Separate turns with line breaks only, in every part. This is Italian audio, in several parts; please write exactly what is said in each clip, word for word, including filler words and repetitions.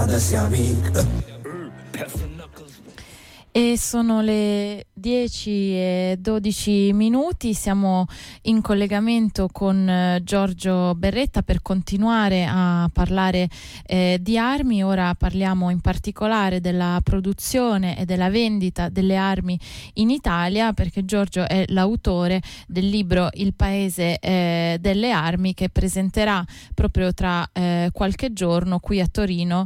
strada si amica.
E sono le dieci e dodici minuti, siamo in collegamento con Giorgio Berretta per continuare a parlare eh, di armi. Ora parliamo in particolare della produzione e della vendita delle armi in Italia, perché Giorgio è l'autore del libro Il Paese eh, delle armi, che presenterà proprio tra eh, qualche giorno qui a Torino,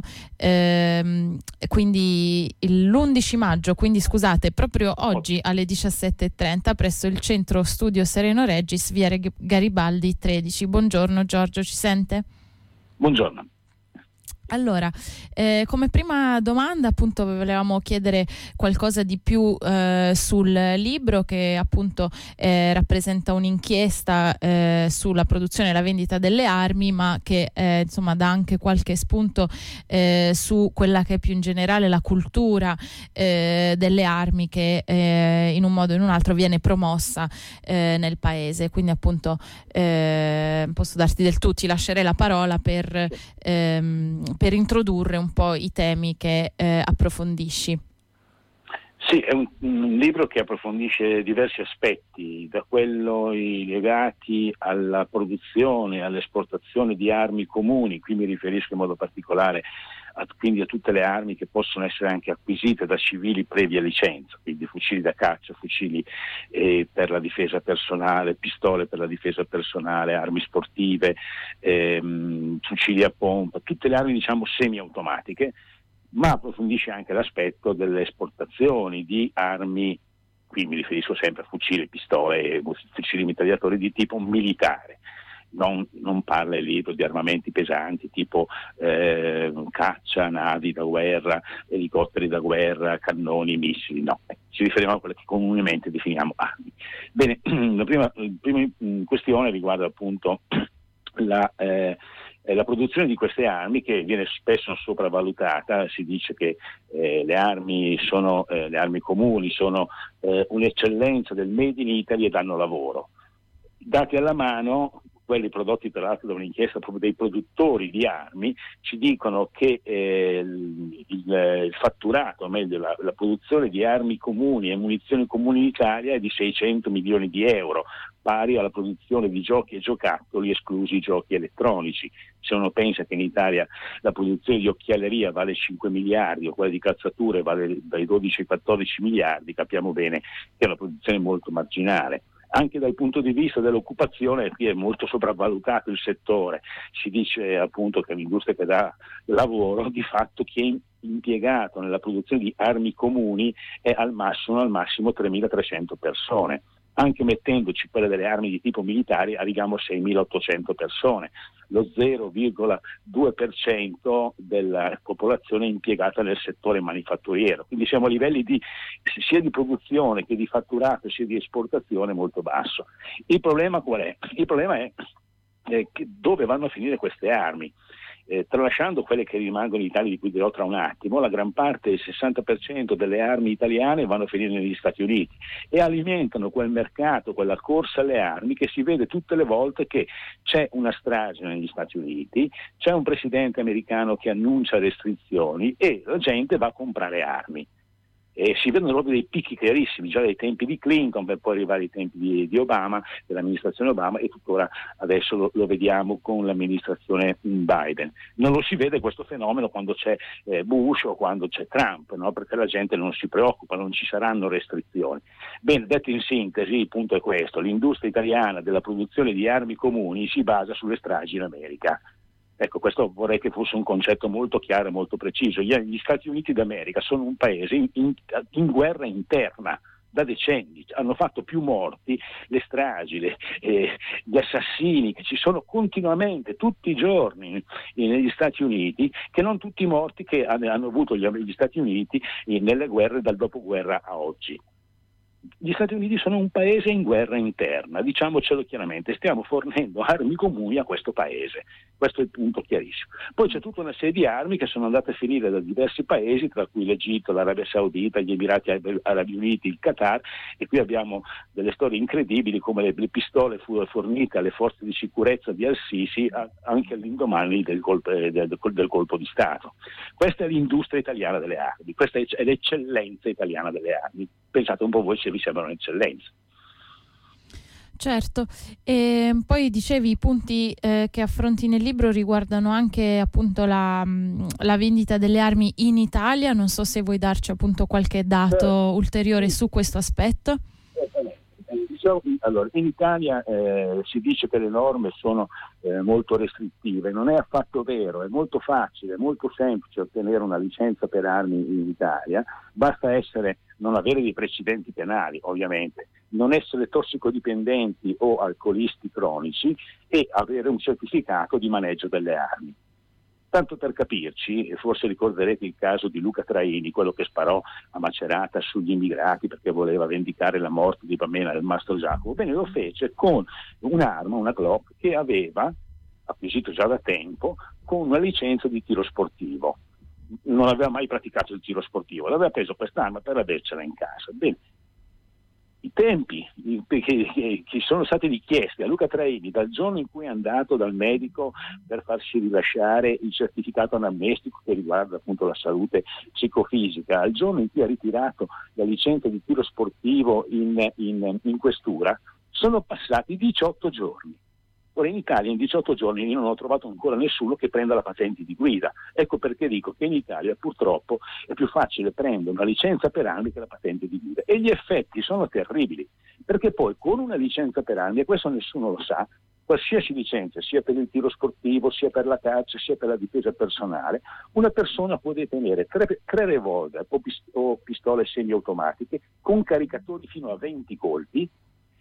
ehm, quindi l'undici maggio. Quindi scusate, proprio oggi alle diciassette e trenta presso il Centro Studio Sereno Regis, via Garibaldi tredici. Buongiorno Giorgio, ci sente?
Buongiorno.
Allora, eh, come prima domanda appunto volevamo chiedere qualcosa di più eh, sul libro, che appunto eh, rappresenta un'inchiesta eh, sulla produzione e la vendita delle armi, ma che eh, insomma dà anche qualche spunto eh, su quella che è più in generale la cultura eh, delle armi, che eh, in un modo o in un altro viene promossa eh, nel paese. Quindi appunto eh, posso darti del tu, ti lascerei la parola per ehm, per introdurre un po' i temi che eh, approfondisci.
Sì, è un, un libro che approfondisce diversi aspetti, da quello legati alla produzione, all'esportazione di armi comuni. Qui mi riferisco in modo particolare a, quindi a tutte le armi che possono essere anche acquisite da civili previa licenza, quindi fucili da caccia, fucili eh, per la difesa personale, pistole per la difesa personale, armi sportive, ehm, fucili a pompa, tutte le armi diciamo semiautomatiche, ma approfondisce anche l'aspetto delle esportazioni di armi. Qui mi riferisco sempre a fucili, pistole e fucili mitragliatori di tipo militare. Non, non parla il libro di armamenti pesanti tipo eh, caccia, navi da guerra, elicotteri da guerra, cannoni, missili, no, ci riferiamo a quelle che comunemente definiamo armi. Bene, la prima, la prima questione riguarda appunto la eh, la produzione di queste armi, che viene spesso sopravvalutata. Si dice che eh, le armi sono eh, le armi comuni sono eh, un'eccellenza del made in Italy e danno lavoro. Dati alla mano, quelli prodotti peraltro da un'inchiesta proprio dei produttori di armi, ci dicono che eh, il, il fatturato, o meglio la, la produzione di armi comuni e munizioni comuni in Italia è di seicento milioni di euro, pari alla produzione di giochi e giocattoli, esclusi i giochi elettronici. Se uno pensa che in Italia la produzione di occhialeria vale cinque miliardi o quella di calzature vale dai dodici ai quattordici miliardi, capiamo bene che è una produzione molto marginale. Anche dal punto di vista dell'occupazione qui è molto sopravvalutato il settore. Si dice appunto che è un'industria che dà lavoro, di fatto chi è impiegato nella produzione di armi comuni è al massimo al massimo tremilatrecento persone. Anche mettendoci quelle delle armi di tipo militare arriviamo a seimilaottocento persone, lo zero virgola due per cento della popolazione impiegata nel settore manifatturiero. Quindi siamo a livelli di, sia di produzione che di fatturato sia di esportazione molto basso. Il problema qual è? Il problema è eh, che dove vanno a finire queste armi? Eh, tralasciando quelle che rimangono in Italia, di cui dirò tra un attimo, la gran parte, il sessanta per cento delle armi italiane vanno a finire negli Stati Uniti e alimentano quel mercato, quella corsa alle armi che si vede tutte le volte che c'è una strage negli Stati Uniti, c'è un presidente americano che annuncia restrizioni e la gente va a comprare armi. E si vedono proprio dei picchi chiarissimi, già dai tempi di Clinton per poi arrivare ai tempi di, di Obama, dell'amministrazione Obama, e tuttora adesso lo, lo vediamo con l'amministrazione Biden. Non lo si vede questo fenomeno quando c'è eh, Bush o quando c'è Trump, no? Perché la gente non si preoccupa, non ci saranno restrizioni. Bene, detto in sintesi, il punto è questo: l'industria italiana della produzione di armi comuni si basa sulle stragi in America. Ecco, questo vorrei che fosse un concetto molto chiaro e molto preciso. Gli Stati Uniti d'America sono un paese in, in, in guerra interna da decenni, hanno fatto più morti, le stragi, le, eh, gli assassini che ci sono continuamente, tutti i giorni negli Stati Uniti, che non tutti i morti che hanno, hanno avuto gli, gli Stati Uniti eh, nelle guerre dal dopoguerra a oggi. Gli Stati Uniti sono un paese in guerra interna, diciamocelo chiaramente, stiamo fornendo armi comuni a questo paese, questo è il punto chiarissimo. Poi c'è tutta una serie di armi che sono andate a finire da diversi paesi, tra cui l'Egitto, l'Arabia Saudita, gli Emirati Arabi Uniti, il Qatar, e qui abbiamo delle storie incredibili come le, le pistole furono fornite alle forze di sicurezza di Al-Sisi a, anche all'indomani del colpo, del, del colpo di Stato. Questa è l'industria italiana delle armi, questa è l'eccellenza italiana delle armi. Pensate un po' voi se vi sembra un'eccellenza.
Certo, e poi dicevi i punti eh, che affronti nel libro riguardano anche appunto la, la vendita delle armi in Italia. Non so se vuoi darci appunto qualche dato ulteriore su questo aspetto.
Allora, in Italia eh, si dice che le norme sono eh, molto restrittive, non è affatto vero, è molto facile, è molto semplice ottenere una licenza per armi in Italia, basta essere, non avere dei precedenti penali ovviamente, non essere tossicodipendenti o alcolisti cronici e avere un certificato di maneggio delle armi. Tanto per capirci, forse ricorderete il caso di Luca Traini, quello che sparò a Macerata sugli immigrati perché voleva vendicare la morte di Pamela del Mastro Giacomo. Bene, lo fece con un'arma, una Glock, che aveva acquisito già da tempo con una licenza di tiro sportivo. Non aveva mai praticato il tiro sportivo, aveva preso quest'arma per avercela in casa. Bene. I tempi che, che, che sono stati richiesti a Luca Traini dal giorno in cui è andato dal medico per farsi rilasciare il certificato anamnestico che riguarda appunto la salute psicofisica, al giorno in cui ha ritirato la licenza di tiro sportivo in, in, in questura, sono passati diciotto giorni. Ora in Italia in diciotto giorni io non ho trovato ancora nessuno che prenda la patente di guida. Ecco perché dico che in Italia purtroppo è più facile prendere una licenza per armi che la patente di guida. E gli effetti sono terribili, perché poi con una licenza per armi, e questo nessuno lo sa, qualsiasi licenza, sia per il tiro sportivo, sia per la caccia, sia per la difesa personale, una persona può detenere tre, tre revolver o, pist- o pistole semiautomatiche con caricatori fino a venti colpi,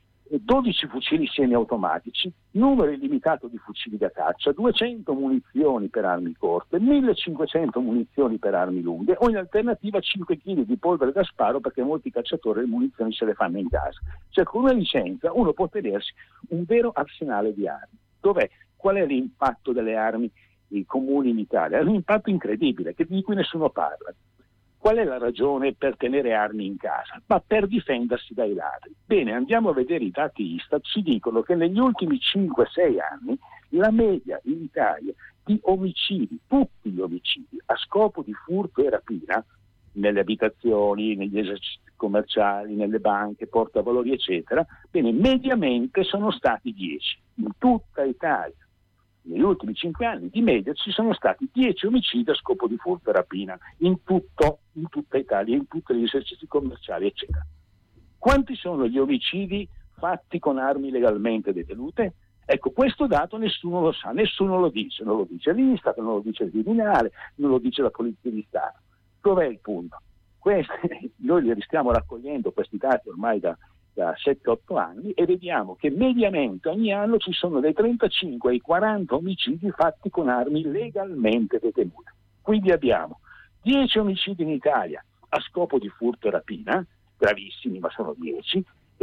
dodici fucili semiautomatici, numero illimitato di fucili da caccia, duecento munizioni per armi corte, millecinquecento munizioni per armi lunghe o in alternativa cinque chili di polvere da sparo perché molti cacciatori le munizioni se le fanno in casa. Cioè con una licenza uno può tenersi un vero arsenale di armi. Dov'è? Qual è l'impatto delle armi comuni in Italia? È un impatto incredibile che di cui nessuno parla. Qual è la ragione per tenere armi in casa? Ma per difendersi dai ladri. Bene, andiamo a vedere i dati Istat, ci dicono che negli ultimi cinque sei anni la media in Italia di omicidi, tutti gli omicidi, a scopo di furto e rapina, nelle abitazioni, negli esercizi commerciali, nelle banche, portavalori eccetera, bene, mediamente sono stati dieci in tutta Italia. Negli ultimi cinque anni di media ci sono stati dieci omicidi a scopo di furto e rapina in, tutto, in tutta Italia, in tutti gli esercizi commerciali, eccetera. Quanti sono gli omicidi fatti con armi legalmente detenute? Ecco, questo dato nessuno lo sa, nessuno lo dice, non lo dice l'Istat, non lo dice il Viminale, non lo dice la Polizia di Stato. Dov'è il punto? Questi, noi li stiamo raccogliendo questi dati ormai da da sette otto anni e vediamo che mediamente ogni anno ci sono dai trentacinque ai quaranta omicidi fatti con armi legalmente detenute. Quindi abbiamo dieci omicidi in Italia a scopo di furto e rapina, gravissimi ma sono dieci,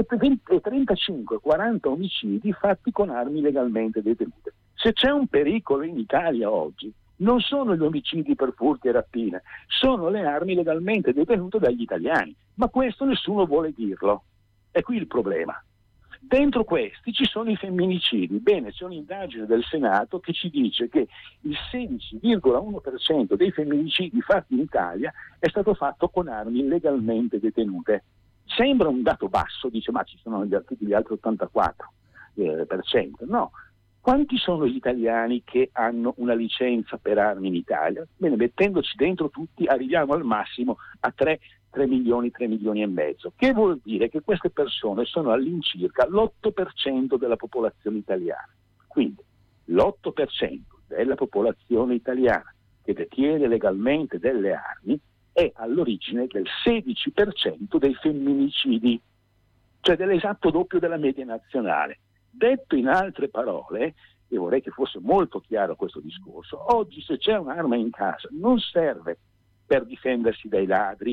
e trentacinque quaranta omicidi fatti con armi legalmente detenute. Se c'è un pericolo in Italia oggi, non sono gli omicidi per furti e rapine, sono le armi legalmente detenute dagli italiani, ma questo nessuno vuole dirlo. È qui il problema. Dentro questi ci sono i femminicidi. Bene, c'è un'indagine del Senato che ci dice che il sedici virgola uno per cento dei femminicidi fatti in Italia è stato fatto con armi legalmente detenute. Sembra un dato basso, dice ma ci sono tutti gli altri ottantaquattro per cento. No. Quanti sono gli italiani che hanno una licenza per armi in Italia? Bene, mettendoci dentro tutti arriviamo al massimo a tre milioni, tre milioni e mezzo, che vuol dire che queste persone sono all'incirca l'otto per cento della popolazione italiana. Quindi l'otto per cento della popolazione italiana che detiene legalmente delle armi è all'origine del sedici per cento dei femminicidi, cioè dell'esatto doppio della media nazionale. Detto in altre parole, e vorrei che fosse molto chiaro questo discorso, oggi se c'è un'arma in casa non serve per difendersi dai ladri,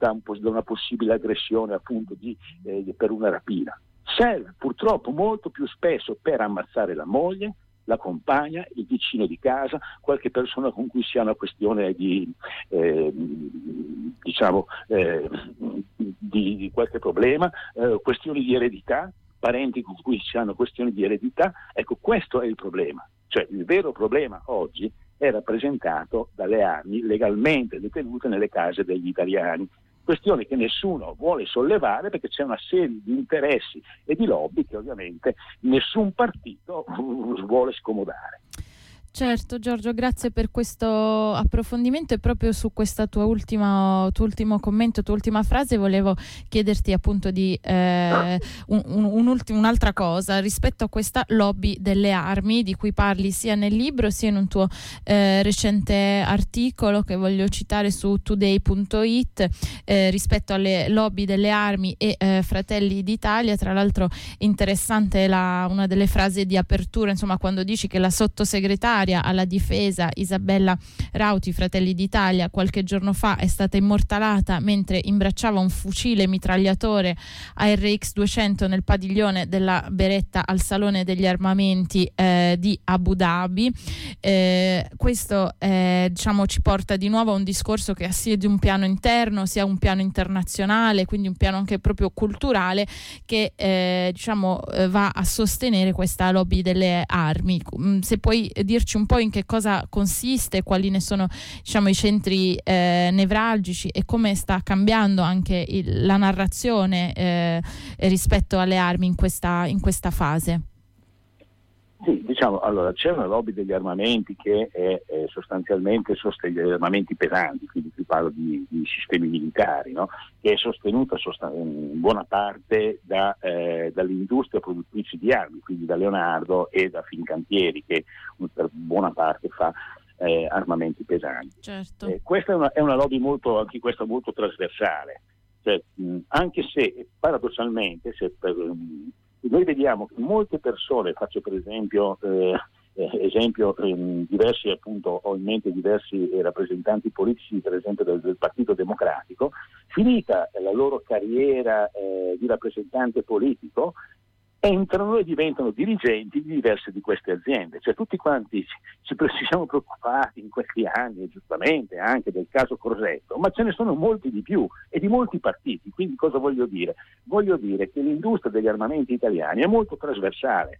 da, un, da una possibile aggressione appunto di, eh, per una rapina. Serve purtroppo molto più spesso per ammazzare la moglie, la compagna, il vicino di casa, qualche persona con cui si ha una questione di eh, diciamo eh, di, di qualche problema, eh, questioni di eredità, parenti con cui si hanno questioni di eredità. Ecco, questo è il problema. Cioè, il vero problema oggi è rappresentato dalle armi legalmente detenute nelle case degli italiani. Questione che nessuno vuole sollevare perché c'è una serie di interessi e di lobby che ovviamente nessun partito vuole scomodare.
Certo, Giorgio, grazie per questo approfondimento, e proprio su questa tua ultima, tuo ultimo commento, tua ultima frase, volevo chiederti appunto di eh, un, un, un ultimo, un'altra cosa rispetto a questa lobby delle armi di cui parli sia nel libro sia in un tuo eh, recente articolo che voglio citare su today punto it eh, rispetto alle lobby delle armi e eh, Fratelli d'Italia. Tra l'altro interessante la, una delle frasi di apertura, insomma, quando dici che la sottosegretaria alla difesa Isabella Rauti, Fratelli d'Italia, qualche giorno fa è stata immortalata mentre imbracciava un fucile mitragliatore A R X duecento nel padiglione della Beretta al Salone degli Armamenti eh, di Abu Dhabi. Eh, questo eh, diciamo ci porta di nuovo a un discorso che ha sia di un piano interno sia un piano internazionale, quindi un piano anche proprio culturale che eh, diciamo eh, va a sostenere questa lobby delle armi. Se puoi dirci un po' in che cosa consiste, quali ne sono, diciamo, i centri eh, nevralgici e come sta cambiando anche il, la narrazione eh, rispetto alle armi in questa, in questa fase.
Sì, diciamo, allora c'è una lobby degli armamenti che è, è sostanzialmente sosten- degli armamenti pesanti, quindi qui parlo di, di sistemi militari, no? Che è sostenuta sostan- in buona parte da, eh, dall'industria produttrice di armi, quindi da Leonardo e da Fincantieri, che per buona parte fa eh, armamenti pesanti.
Certo.
Eh, questa è una, è una lobby molto, anche questa molto trasversale, cioè, mh, anche se paradossalmente se per, mh, noi vediamo che molte persone, faccio per esempio eh, eh, esempio eh, diversi appunto ho in mente diversi eh, rappresentanti politici, per esempio del, del Partito Democratico, finita la loro carriera eh, di rappresentante politico, entrano e diventano dirigenti di diverse di queste aziende. Cioè tutti quanti ci, ci siamo preoccupati in questi anni, e giustamente anche del caso Crosetto, ma ce ne sono molti di più e di molti partiti. Quindi cosa voglio dire? Voglio dire che l'industria degli armamenti italiani è molto trasversale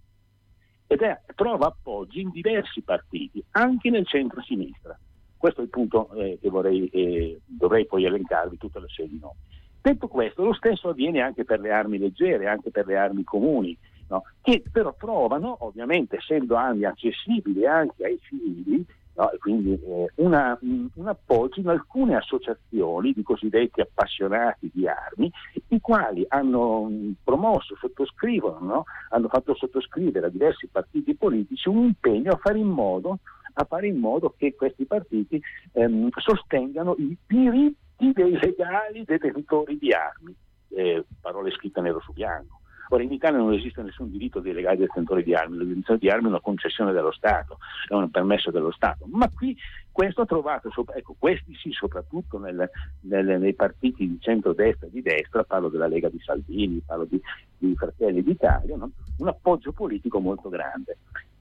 ed è, trova appoggi in diversi partiti, anche nel centro-sinistra. Questo è il punto eh, che vorrei, eh, dovrei poi elencarvi tutta la serie di nomi. Detto questo, lo stesso avviene anche per le armi leggere, anche per le armi comuni, no? Che però trovano, ovviamente essendo armi accessibili anche ai civili, no? E quindi eh, una, un appoggio in alcune associazioni di cosiddetti appassionati di armi, i quali hanno promosso, sottoscrivono, no? Hanno fatto sottoscrivere a diversi partiti politici un impegno a fare in modo, a fare in modo che questi partiti ehm, sostengano i diritti dei legali detentori di armi, eh, parole scritte nero su bianco. Ora in Italia non esiste nessun diritto dei legali detentori di armi, la detenzione di armi è una concessione dello Stato, è un permesso dello Stato, ma qui questo ha trovato, ecco, questi sì, soprattutto nel, nel, nei partiti di centrodestra e di destra, parlo della Lega di Salvini, parlo di, di Fratelli d'Italia, no? Un appoggio politico molto grande.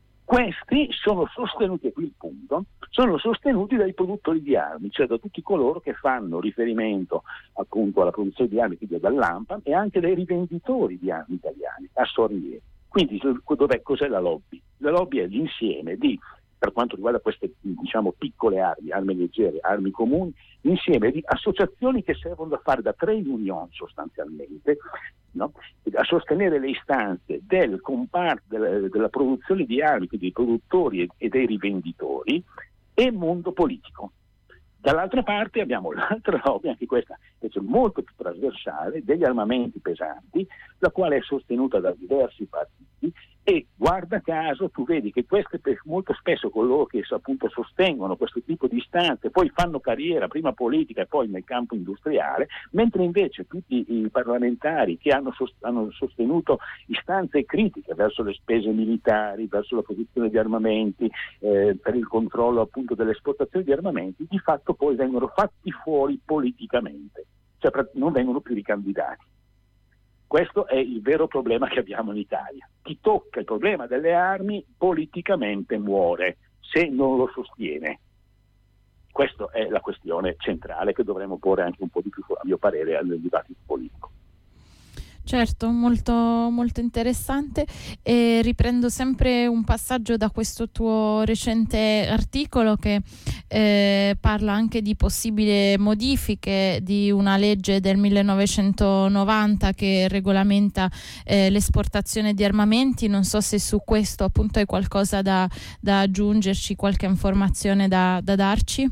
Questi sono sostenuti, e qui il punto, sono sostenuti dai produttori di armi, cioè da tutti coloro che fanno riferimento appunto alla produzione di armi, quindi dall'ANPAM, e anche dai rivenditori di armi italiani, assornieri. Quindi dov'è, cos'è la lobby? La lobby è l'insieme di, per quanto riguarda queste diciamo piccole armi, armi leggere, armi comuni, l'insieme di associazioni che servono a fare da trade union sostanzialmente, no? A sostenere le istanze del comparto della, della produzione di armi, quindi dei produttori e dei rivenditori, e mondo politico. Dall'altra parte abbiamo l'altra lobby, anche questa invece molto più trasversale, degli armamenti pesanti, la quale è sostenuta da diversi partiti, e guarda caso tu vedi che queste molto spesso coloro che appunto sostengono questo tipo di istanze poi fanno carriera prima politica e poi nel campo industriale, mentre invece tutti i parlamentari che hanno, sost- hanno sostenuto istanze critiche verso le spese militari, verso la produzione di armamenti, eh, per il controllo appunto delle esportazioni di armamenti, di fatto poi vengono fatti fuori politicamente. cioè non vengono più ricandidati. Questo è il vero problema che abbiamo in Italia. Chi tocca il problema delle armi politicamente muore, se non lo sostiene. Questa è la questione centrale che dovremmo porre anche un po' di più, a mio parere, al dibattito politico.
Certo, molto, molto interessante, e riprendo sempre un passaggio da questo tuo recente articolo che eh, parla anche di possibili modifiche di una legge del millenovecentonovanta che regolamenta eh, l'esportazione di armamenti. Non so se su questo appunto hai qualcosa da, da aggiungerci, qualche informazione da, da darci.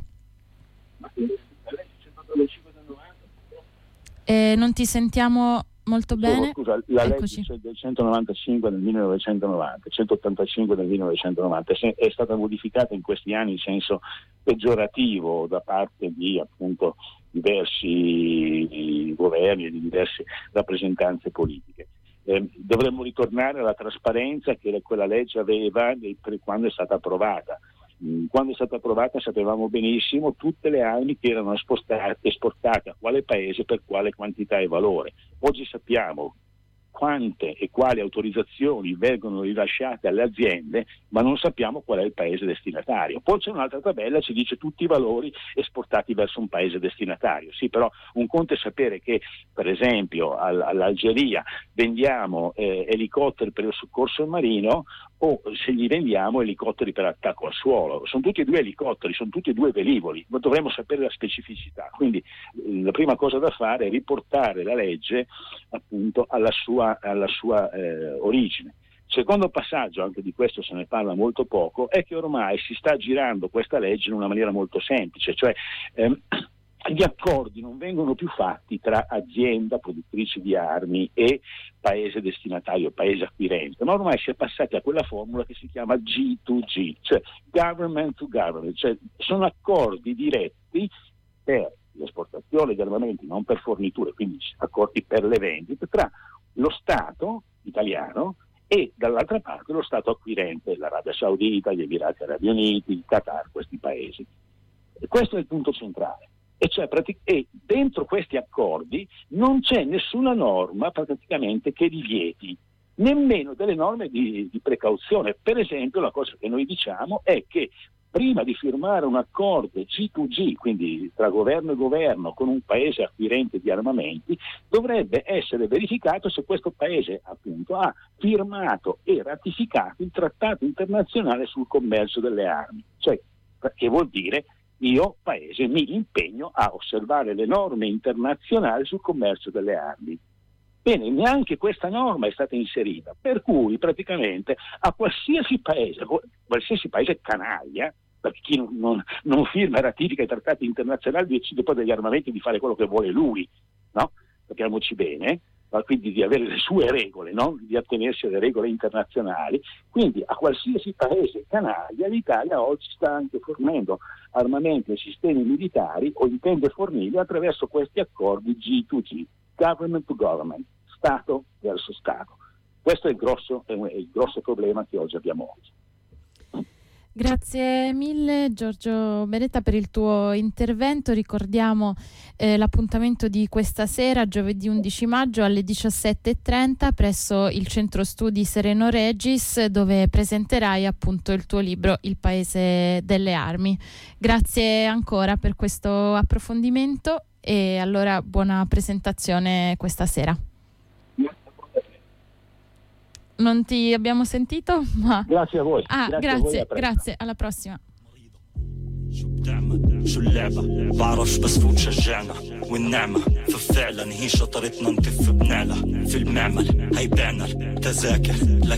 Eh, non ti sentiamo molto
Solo,
bene.
Scusa, la
Eccoci.
legge del centonovantacinque del millenovecentonovanta, centottantacinque del millenovecentonovanta è stata modificata in questi anni in senso peggiorativo da parte di appunto diversi governi e di diverse rappresentanze politiche. Eh, dovremmo ritornare alla trasparenza che quella legge aveva quando è stata approvata. Quando è stata approvata sapevamo benissimo tutte le armi che erano esportate, esportate a quale paese, per quale quantità e valore. Oggi sappiamo quante e quali autorizzazioni vengono rilasciate alle aziende, ma non sappiamo qual è il paese destinatario. Poi c'è un'altra tabella che ci dice tutti i valori esportati verso un paese destinatario. Sì, però un conto è sapere che, per esempio, all'Algeria vendiamo eh, elicotteri per il soccorso marino, o se gli vendiamo elicotteri per attacco al suolo. Sono tutti e due elicotteri, sono tutti e due velivoli, ma dovremmo sapere la specificità. Quindi eh, la prima cosa da fare è riportare la legge appunto alla sua, alla sua eh, origine. Secondo passaggio, anche di questo se ne parla molto poco, è che ormai si sta girando questa legge in una maniera molto semplice, cioè ehm, gli accordi non vengono più fatti tra azienda produttrice di armi e paese destinatario, paese acquirente, ma ormai si è passati a quella formula che si chiama G due G, cioè government to government, cioè sono accordi diretti per l'esportazione di armamenti, non per forniture, quindi accordi per le vendite tra lo Stato italiano e dall'altra parte lo Stato acquirente, l'Arabia Saudita, gli Emirati Arabi Uniti, il Qatar, questi paesi. E questo è il punto centrale. E, cioè, pratic- e dentro questi accordi non c'è nessuna norma praticamente che li vieti, nemmeno delle norme di, di precauzione. Per esempio, la cosa che noi diciamo è che prima di firmare un accordo G due G, quindi tra governo e governo con un paese acquirente di armamenti, dovrebbe essere verificato se questo paese appunto ha firmato e ratificato il trattato internazionale sul commercio delle armi, cioè che vuol dire io, paese, mi impegno a osservare le norme internazionali sul commercio delle armi. Bene, neanche questa norma è stata inserita, per cui praticamente a qualsiasi paese, qualsiasi paese canaglia, perché chi non, non, non firma e ratifica i trattati internazionali decide poi degli armamenti di fare quello che vuole lui, no? Capiamoci bene, quindi di avere le sue regole, no? Di attenersi alle regole internazionali. Quindi a qualsiasi paese canaglia l'Italia oggi sta anche fornendo armamenti e sistemi militari, o intende fornirli attraverso questi accordi G due G, government to government, Stato verso Stato. Questo è il grosso, è il grosso problema che oggi abbiamo oggi.
Grazie mille Giorgio Beretta per il tuo intervento. Ricordiamo eh, l'appuntamento di questa sera, giovedì undici maggio alle diciassette e trenta presso il Centro Studi Sereno Regis, dove presenterai appunto il tuo libro Il Paese delle Armi. Grazie ancora per questo approfondimento e allora buona presentazione questa sera. Non ti abbiamo sentito, ma...
Grazie a voi.
Ah,
grazie,
grazie,
a voi,
grazie, alla prossima.
شو بتعمل شو اللعبة بعرفش بس فوت شجعنا والنعمة ففعلا هي شطرتنا نتف بنعلى في المعمل هي بعنا تذاكر لك